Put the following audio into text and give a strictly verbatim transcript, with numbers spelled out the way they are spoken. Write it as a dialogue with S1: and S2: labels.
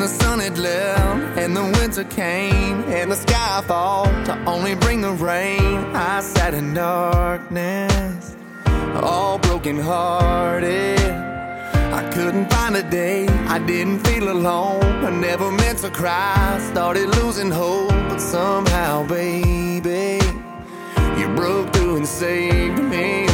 S1: the sun had left and the winter came and the sky fall to only bring the rain. I sat in darkness, all broken hearted. I couldn't find a day I didn't feel alone. I never meant to cry, started losing hope, but somehow, baby, you broke through and saved me.